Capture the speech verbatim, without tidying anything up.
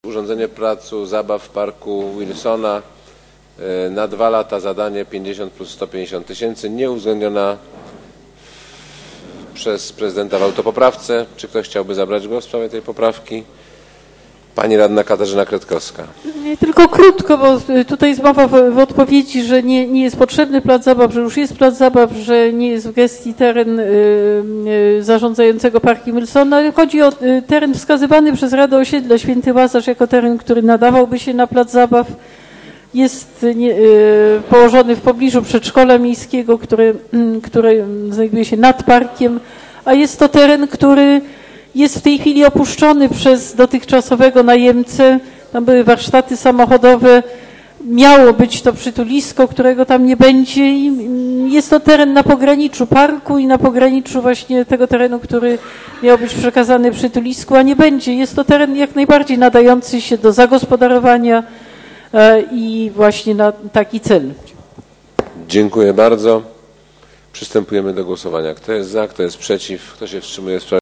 urządzenie placu zabaw w parku Wilsona na dwa lata, zadanie pięćdziesiąt plus sto pięćdziesiąt tysięcy, nieuwzględniona przez prezydenta w autopoprawce. Czy ktoś chciałby zabrać głos w sprawie tej poprawki? Pani radna Katarzyna Kretkowska. Nie, tylko krótko, bo tutaj jest mowa w, w odpowiedzi, że nie, nie jest potrzebny plac zabaw, że już jest plac zabaw, że nie jest w gestii teren y, y, zarządzającego parkiem Wilsona, ale chodzi o y, teren wskazywany przez Radę Osiedla Święty Łazarz jako teren, który nadawałby się na plac zabaw. Jest nie, y, położony w pobliżu przedszkola miejskiego, który, y, który znajduje się nad parkiem, a jest to teren, który jest w tej chwili opuszczony przez dotychczasowego najemcę. Tam były warsztaty samochodowe. Miało być to przytulisko, którego tam nie będzie. I jest to teren na pograniczu parku i na pograniczu właśnie tego terenu, który miał być przekazany przytulisku, a nie będzie. Jest to teren jak najbardziej nadający się do zagospodarowania i właśnie na taki cel. Dziękuję bardzo. Przystępujemy do głosowania. Kto jest za, kto jest przeciw, kto się wstrzymuje w sprawie